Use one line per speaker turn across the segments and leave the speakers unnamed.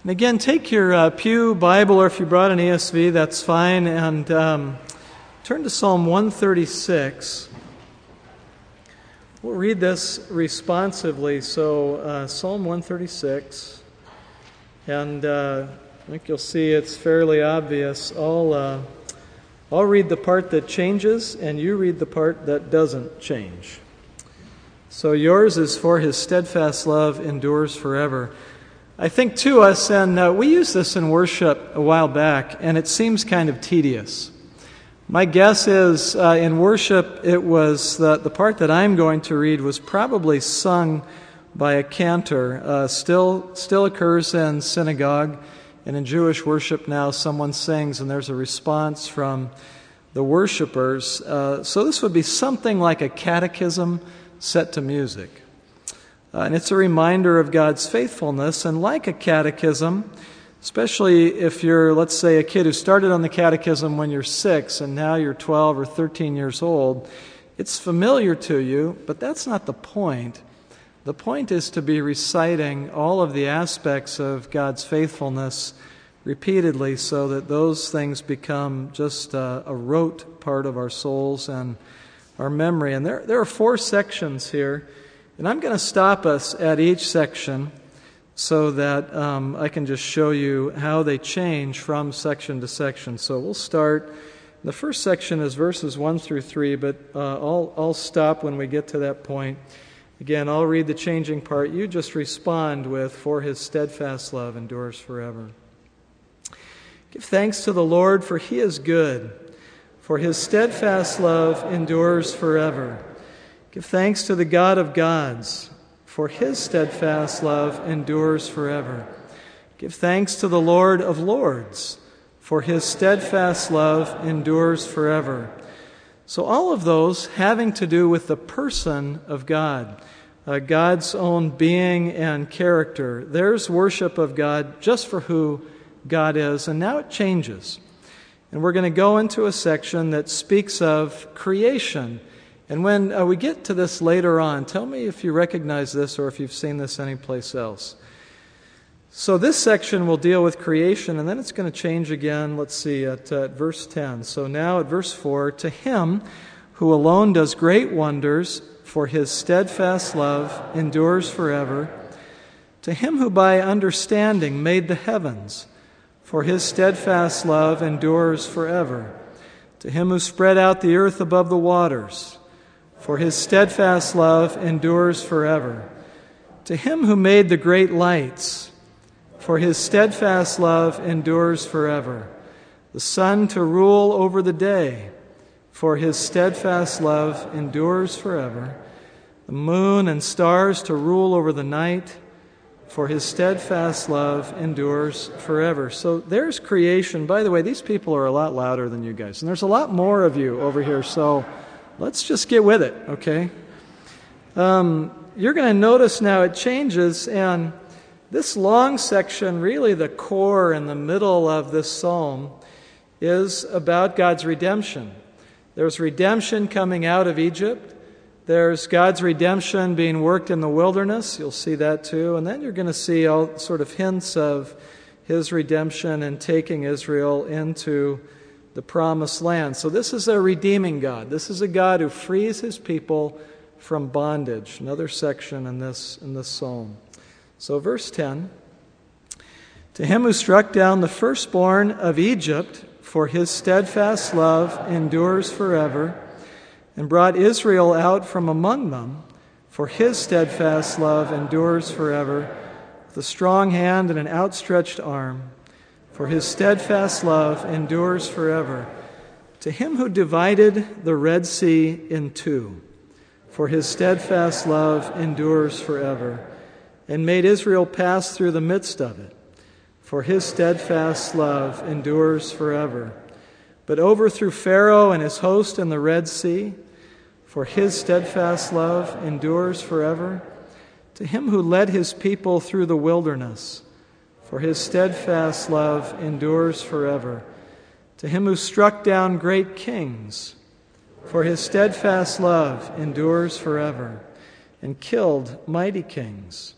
And again, take your Pew Bible, or if you brought an ESV, that's fine, and turn to Psalm 136. We'll read this responsively. So, Psalm 136, and I think you'll see it's fairly obvious. I'll read the part that changes, and you read the part that doesn't change. So yours is "For His steadfast love endures forever." I think to us, and we used this in worship a while back, and it seems kind of tedious. My guess is in worship it was the part that I'm going to read was probably sung by a cantor. Still occurs in synagogue, and in Jewish worship now someone sings and there's a response from the worshipers. So this would be something like a catechism set to music. And it's a reminder of God's faithfulness, and like a catechism, especially if you're, let's say, a kid who started on the catechism when you're 6 and now you're 12 or 13 years old, it's familiar to you, but that's not the point. The point is to be reciting all of the aspects of God's faithfulness repeatedly so that those things become just a rote part of our souls and our memory. And there are 4 sections here, and I'm going to stop us at each section so that I can just show you how they change from section to section. So we'll start. The first section is verses 1 through 3, but I'll stop when we get to that point. Again, I'll read the changing part. You just respond with, "For His steadfast love endures forever." Give thanks to the Lord, for He is good, for His steadfast love endures forever. Give thanks to the God of gods, for His steadfast love endures forever. Give thanks to the Lord of lords, for His steadfast love endures forever. So all of those having to do with the person of God, God's own being and character. There's worship of God just for who God is, and now it changes. And we're going to go into a section that speaks of creation. And when we get to this later on, tell me if you recognize this or if you've seen this anyplace else. So this section will deal with creation, and then it's going to change again, let's see, at verse 10. So now at verse 4, "To Him who alone does great wonders, for His steadfast love endures forever. To Him who by understanding made the heavens, for His steadfast love endures forever. To Him who spread out the earth above the waters, for His steadfast love endures forever. To Him who made the great lights, for His steadfast love endures forever. The sun to rule over the day, for His steadfast love endures forever. The moon and stars to rule over the night, for His steadfast love endures forever." So there's creation. By the way, these people are a lot louder than you guys, and there's a lot more of you over here, so let's just get with it, okay? You're going to notice now it changes, and this long section, really the core in the middle of this psalm, is about God's redemption. There's redemption coming out of Egypt. There's God's redemption being worked in the wilderness. You'll see that too. And then you're going to see all sort of hints of His redemption and taking Israel into the promised land. So this is a redeeming God. This is a God who frees His people from bondage. Another section in this psalm. So verse 10, "To Him who struck down the firstborn of Egypt, for His steadfast love endures forever, and brought Israel out from among them, for His steadfast love endures forever, with a strong hand and an outstretched arm, for His steadfast love endures forever. To Him who divided the Red Sea in two, for His steadfast love endures forever, and made Israel pass through the midst of it, for His steadfast love endures forever. But overthrew Pharaoh and his host in the Red Sea, for His steadfast love endures forever. To Him who led His people through the wilderness, for His steadfast love endures forever. To Him who struck down great kings, for His steadfast love endures forever, and killed mighty kings,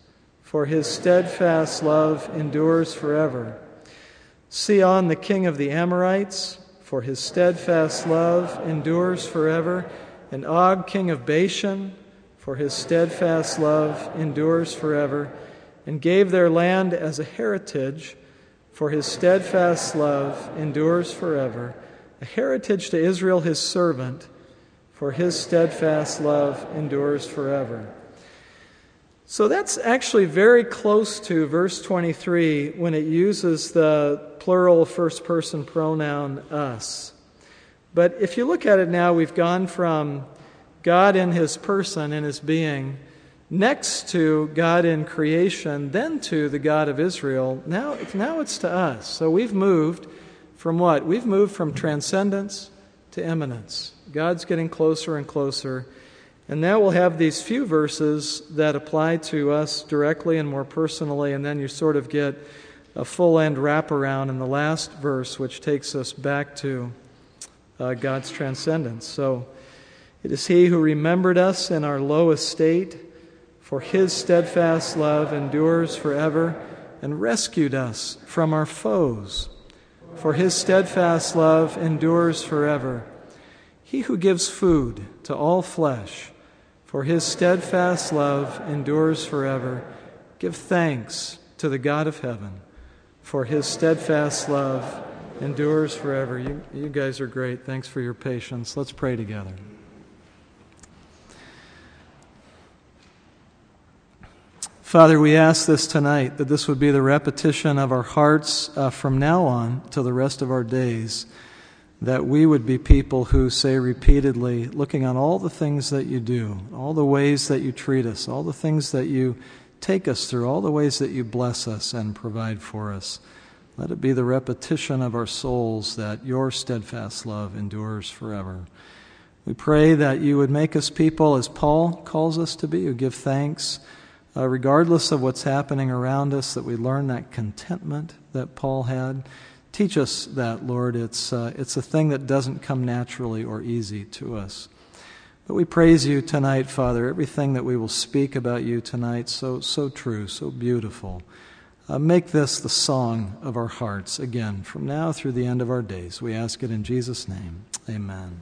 for his steadfast love endures forever. Sihon, the king of the Amorites, for his steadfast love endures forever. And Og, king of Bashan, for his steadfast love endures forever. And gave their land as a heritage, for his steadfast love endures forever. A heritage to Israel his servant, for his steadfast love endures forever. So that's actually very close to verse 23 when it uses the plural first-person pronoun us. But if you look at it now, we've gone from God in his person, in his being, next to God in creation, then to the God of Israel. Now it's to us. So we've moved from what? We've moved from transcendence to immanence. God's getting closer and closer. And now we'll have these few verses that apply to us directly and more personally, and then you sort of get a full-end wraparound in the last verse, which takes us back to God's transcendence. So, it is he who remembered us in our low estate, for his steadfast love endures forever, and rescued us from our foes, for his steadfast love endures forever. He who gives food to all flesh, for his steadfast love endures forever. Give thanks to the God of heaven, for his steadfast love endures forever. You guys are great. Thanks for your patience. Let's pray together. Father, we ask this tonight, that this would be the repetition of our hearts from now on till the rest of our days, that we would be people who say repeatedly, looking on all the things that you do, all the ways that you treat us, all the things that you take us through, all the ways that you bless us and provide for us. Let it be the repetition of our souls that your steadfast love endures forever. We pray that you would make us people, as Paul calls us to be, who give thanks, regardless of what's happening around us, that we learn that contentment that Paul had. Teach us that, Lord. It's a thing that doesn't come naturally or easy to us. But we praise you tonight, Father. Everything that we will speak about you tonight, so true, so beautiful. Make this the song of our hearts, again, from now through the end of our days. We ask it in Jesus' name. Amen.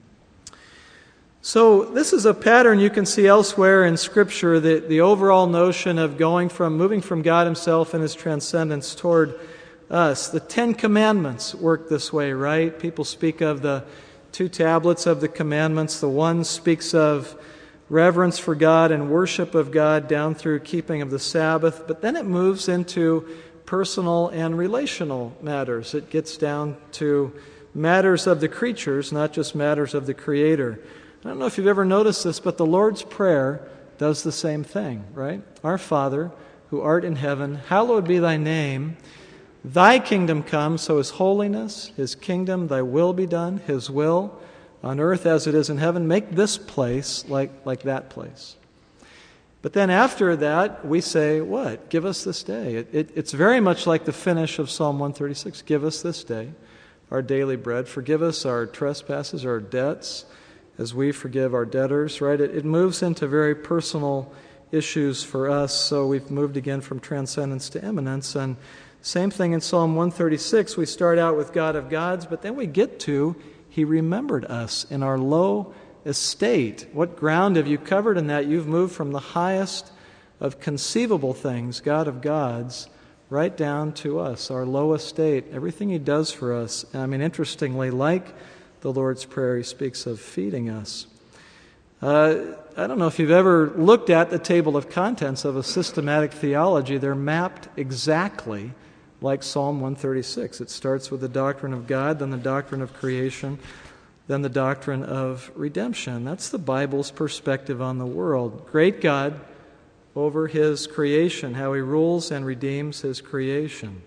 So this is a pattern you can see elsewhere in Scripture, the overall notion of moving from God himself and his transcendence toward us. The Ten Commandments work this way, right? People speak of the 2 tablets of the commandments. The one speaks of reverence for God and worship of God down through keeping of the Sabbath, but then it moves into personal and relational matters. It gets down to matters of the creatures, not just matters of the Creator. I don't know if you've ever noticed this, but the Lord's Prayer does the same thing, right? Our Father, who art in heaven, hallowed be thy name. Thy kingdom come, so his holiness, his kingdom, thy will be done, his will, on earth as it is in heaven. Make this place like that place. But then after that, we say, what? Give us this day. It's very much like the finish of Psalm 136. Give us this day our daily bread. Forgive us our trespasses, our debts, as we forgive our debtors, right? It moves into very personal issues for us, so we've moved again from transcendence to immanence. And same thing in Psalm 136. We start out with God of gods, but then we get to, he remembered us in our low estate. What ground have you covered in that? You've moved from the highest of conceivable things, God of gods, right down to us, our low estate, everything he does for us. I mean, interestingly, like the Lord's Prayer, he speaks of feeding us. I don't know if you've ever looked at the table of contents of a systematic theology. They're mapped exactly like Psalm 136. It starts with the doctrine of God, then the doctrine of creation, then the doctrine of redemption. That's the Bible's perspective on the world. Great God over his creation, how he rules and redeems his creation.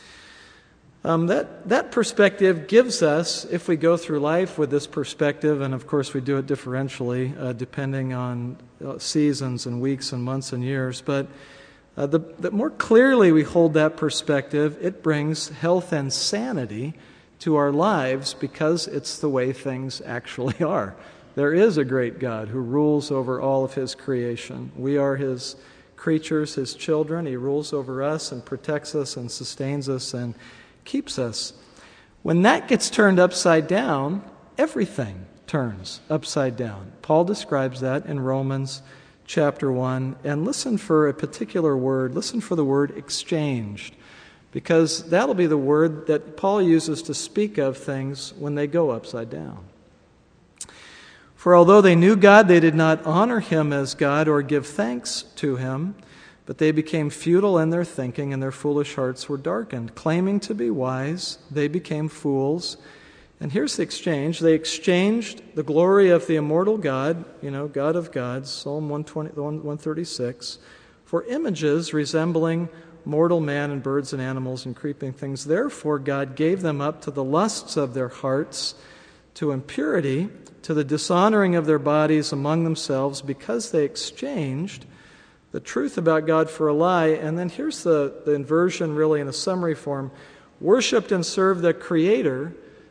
That perspective gives us, if we go through life with this perspective, and of course we do it differentially depending on seasons and weeks and months and years, but the more clearly we hold that perspective, it brings health and sanity to our lives because it's the way things actually are. There is a great God who rules over all of his creation. We are his creatures, His children. He rules over us and protects us and sustains us and keeps us. When that gets turned upside down, everything turns upside down. Paul describes that in Romans chapter 1. And listen for a particular word. Listen for the word exchanged, because that'll be the word that Paul uses to speak of things when they go upside down. For although they knew God, they did not honor Him as God or give thanks to Him, but they became futile in their thinking, and their foolish hearts were darkened. Claiming to be wise, they became fools. And here's the exchange. They exchanged the glory of the immortal God, God of gods, Psalm 136, for images resembling mortal man and birds and animals and creeping things. Therefore, God gave them up to the lusts of their hearts, to impurity, to the dishonoring of their bodies among themselves, because they exchanged the truth about God for a lie. And then here's the inversion, really, in a summary form. Worshipped and served the creature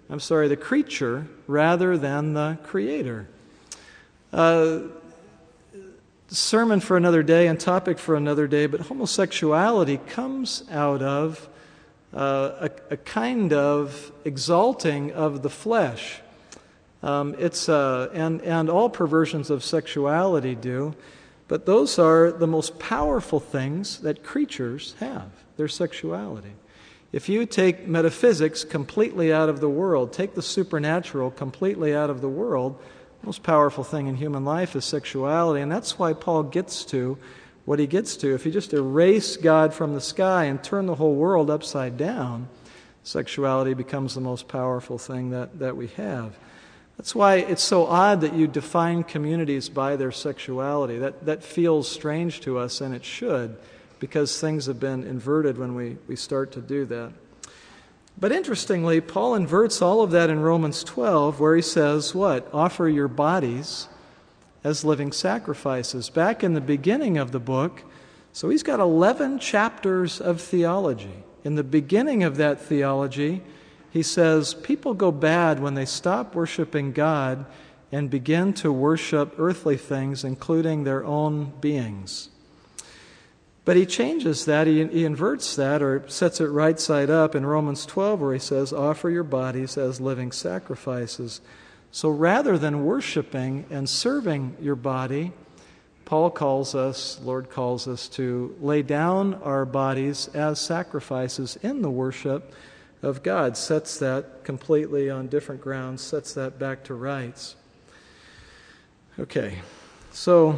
rather than the Creator. Sermon for another day and topic for another day, but homosexuality comes out of a kind of exalting of the flesh. And all perversions of sexuality do, but those are the most powerful things that creatures have, their sexuality. If you take metaphysics completely out of the world, take the supernatural completely out of the world, the most powerful thing in human life is sexuality, and that's why Paul gets to what he gets to. If you just erase God from the sky and turn the whole world upside down, sexuality becomes the most powerful thing that we have. That's why it's so odd that you define communities by their sexuality. That feels strange to us, and it should, because things have been inverted when we start to do that. But interestingly, Paul inverts all of that in Romans 12, where he says, what? Offer your bodies as living sacrifices. Back in the beginning of the book, so he's got 11 chapters of theology. In the beginning of that theology, he says, people go bad when they stop worshiping God and begin to worship earthly things, including their own beings. But he changes that, he inverts that, or sets it right side up in Romans 12, where he says, offer your bodies as living sacrifices. So rather than worshiping and serving your body, Lord calls us to lay down our bodies as sacrifices in the worship of God. Sets that completely on different grounds, sets that back to rights. Okay, so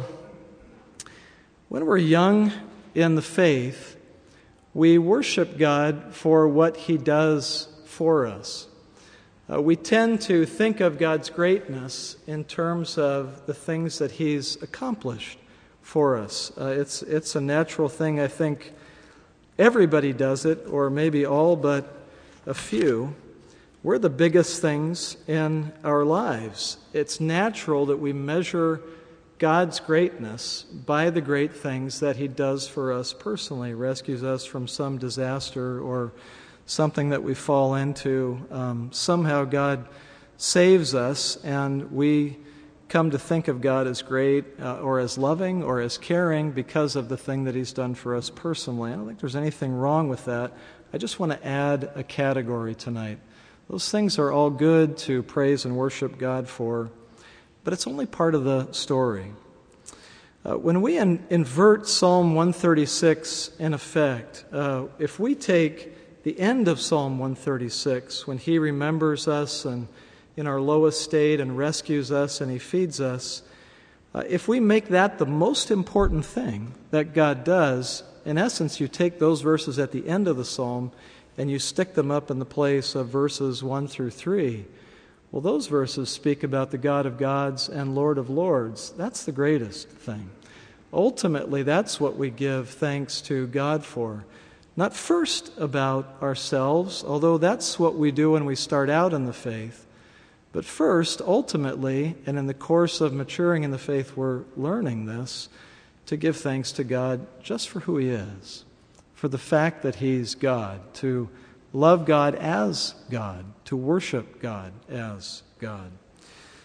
when we're young in the faith, we worship God for what He does for us. We tend to think of God's greatness in terms of the things that He's accomplished for us. It's a natural thing. I think everybody does it, or maybe all but a few. We're the biggest things in our lives. It's natural that we measure God's greatness by the great things that He does for us personally, rescues us from some disaster or something that we fall into. Somehow God saves us, and we come to think of God as great or as loving or as caring because of the thing that He's done for us personally. I don't think there's anything wrong with that. I just want to add a category tonight. Those things are all good to praise and worship God for, but it's only part of the story. When we invert Psalm 136 in effect, if we take the end of Psalm 136, when He remembers us and in our lowest state and rescues us and He feeds us, if we make that the most important thing that God does, in essence, you take those verses at the end of the psalm and you stick them up in the place of verses 1 through 3. Well, those verses speak about the God of gods and Lord of lords. That's the greatest thing. Ultimately, that's what we give thanks to God for. Not first about ourselves, although that's what we do when we start out in the faith. But first, ultimately, and in the course of maturing in the faith, we're learning this, to give thanks to God just for who He is, for the fact that He's God, to love God as God, to worship God as God.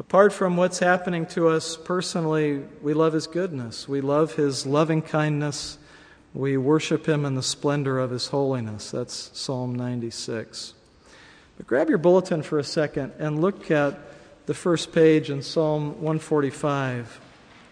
Apart from what's happening to us personally, we love His goodness. We love His loving kindness. We worship Him in the splendor of His holiness. That's Psalm 96. But grab your bulletin for a second and look at the first page in Psalm 145.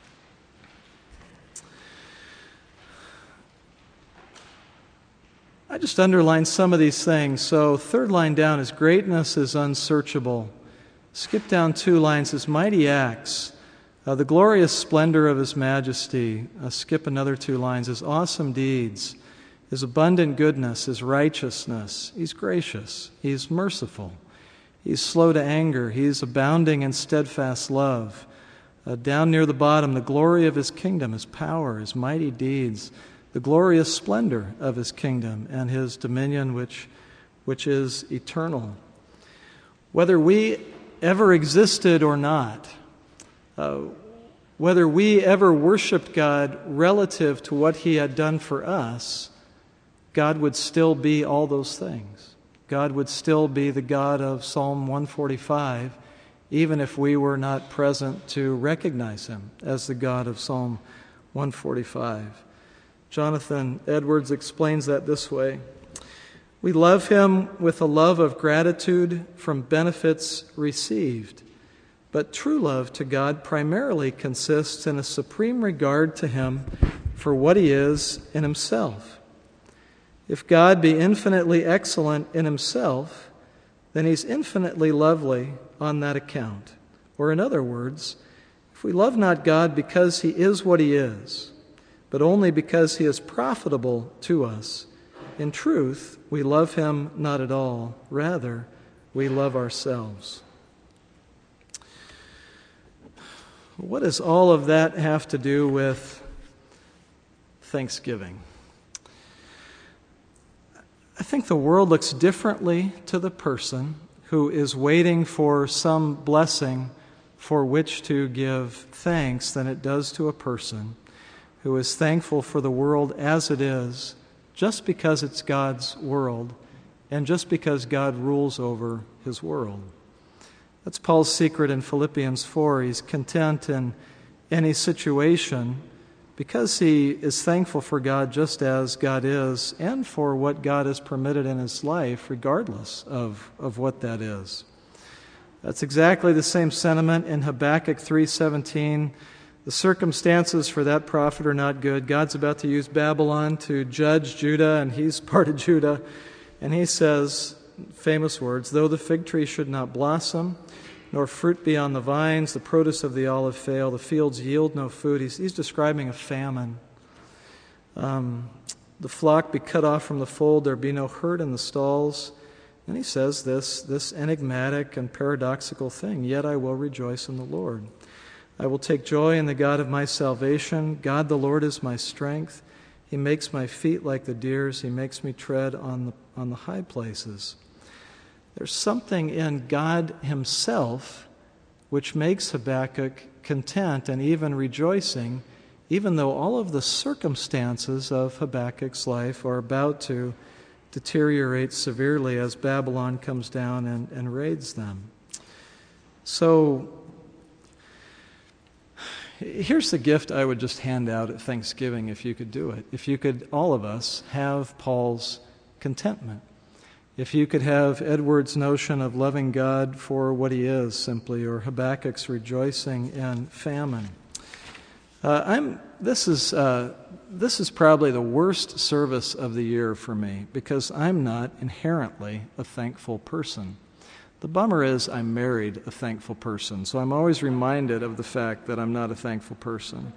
I just underlined some of these things. So third line down is greatness is unsearchable. Skip down 2 lines, His mighty acts, the glorious splendor of His majesty. Skip another 2 lines, His awesome deeds, His abundant goodness, His righteousness. He's gracious, He's merciful, He's slow to anger, He's abounding in steadfast love. Down near the bottom, the glory of His kingdom, His power, His mighty deeds, the glorious splendor of His kingdom and His dominion which is eternal. Whether we ever existed or not, whether we ever worshiped God relative to what He had done for us, God would still be all those things. God would still be the God of Psalm 145, even if we were not present to recognize Him as the God of Psalm 145. Jonathan Edwards explains that this way: we love Him with a love of gratitude from benefits received. But true love to God primarily consists in a supreme regard to Him for what He is in Himself. If God be infinitely excellent in Himself, then He's infinitely lovely on that account. Or in other words, if we love not God because He is what He is, but only because He is profitable to us, in truth, we love Him not at all. Rather, we love ourselves. What does all of that have to do with Thanksgiving? I think the world looks differently to the person who is waiting for some blessing for which to give thanks than it does to a person who is thankful for the world as it is, just because it's God's world and just because God rules over His world. That's Paul's secret in Philippians 4. He's content in any situation because he is thankful for God just as God is and for what God has permitted in his life, regardless of what that is. That's exactly the same sentiment in Habakkuk 3:17. The circumstances for that prophet are not good. God's about to use Babylon to judge Judah, and he's part of Judah. And he says, famous words, though the fig tree should not blossom, nor fruit be on the vines, the produce of the olive fail, the fields yield no food. He's describing a famine. The flock be cut off from the fold, there be no herd in the stalls. And he says this enigmatic and paradoxical thing, yet I will rejoice in the Lord. I will take joy in the God of my salvation. God the Lord is my strength. He makes my feet like the deer's. He makes me tread on the high places. There's something in God Himself which makes Habakkuk content and even rejoicing, even though all of the circumstances of Habakkuk's life are about to deteriorate severely as Babylon comes down and raids them. So, here's the gift I would just hand out at Thanksgiving if you could do it. If you could, all of us, have Paul's contentment. If you could have Edwards' notion of loving God for what He is simply, or Habakkuk's rejoicing in famine. This is probably the worst service of the year for me because I'm not inherently a thankful person. The bummer is I married a thankful person, so I'm always reminded of the fact that I'm not a thankful person.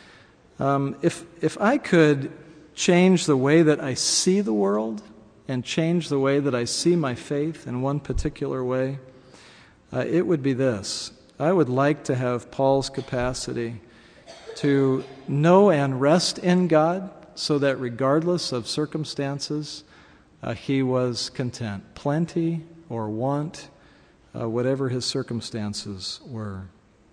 If I could change the way that I see the world and change the way that I see my faith in one particular way, it would be this. I would like to have Paul's capacity to know and rest in God so that regardless of circumstances, he was content. Plenty or want, whatever his circumstances were.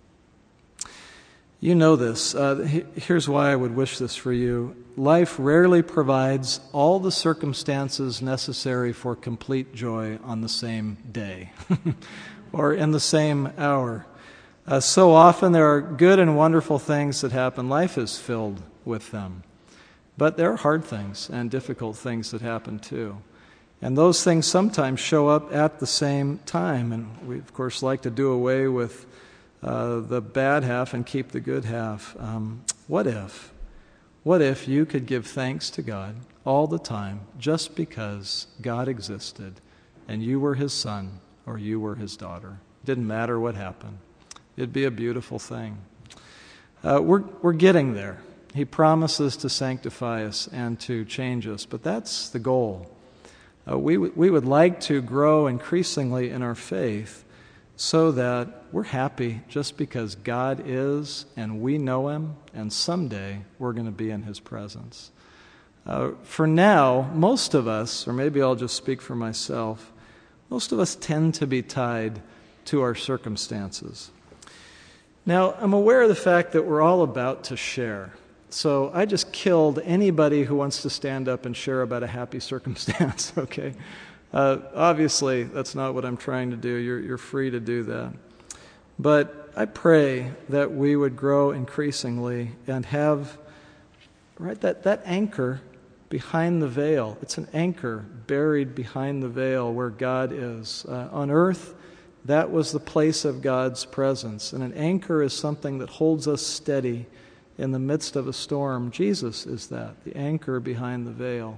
You know this. Here's why I would wish this for you. Life rarely provides all the circumstances necessary for complete joy on the same day or in the same hour. So often there are good and wonderful things that happen. Life is filled with them. But there are hard things and difficult things that happen too. And those things sometimes show up at the same time. And we, of course, like to do away with the bad half and keep the good half. What if you could give thanks to God all the time just because God existed and you were his son or you were his daughter? It didn't matter what happened. It'd be a beautiful thing. We're getting there. He promises to sanctify us and to change us, but that's the goal. We would like to grow increasingly in our faith so that we're happy just because God is and we know him, and someday we're going to be in his presence. For now, most of us, or maybe I'll just speak for myself, most of us tend to be tied to our circumstances. Now, I'm aware of the fact that we're all about to share. So I just killed anybody who wants to stand up and share about a happy circumstance, okay? Obviously, that's not what I'm trying to do. You're free to do that. But I pray that we would grow increasingly and have that anchor behind the veil. It's an anchor buried behind the veil where God is. On earth, that was the place of God's presence. And an anchor is something that holds us steady in the midst of a storm. Jesus is that, the anchor behind the veil.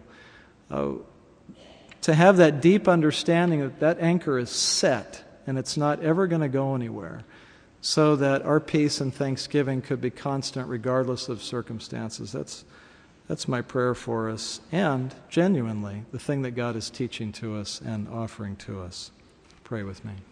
To have that deep understanding that that anchor is set and it's not ever going to go anywhere, so that our peace and thanksgiving could be constant regardless of circumstances. That's my prayer for us, and genuinely the thing that God is teaching to us and offering to us. Pray with me.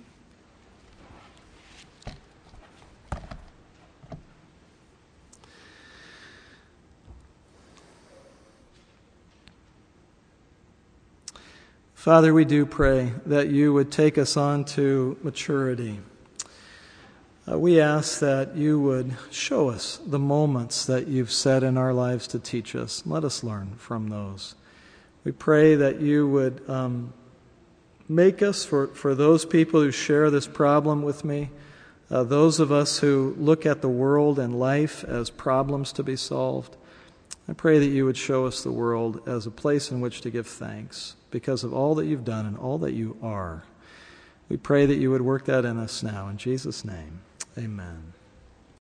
Father, we do pray that you would take us on to maturity. We ask that you would show us the moments that you've set in our lives to teach us. Let us learn from those. We pray that you would make us, for those people who share this problem with me, those of us who look at the world and life as problems to be solved, I pray that you would show us the world as a place in which to give thanks because of all that you've done and all that you are. We pray that you would work that in us now. In Jesus' name, amen.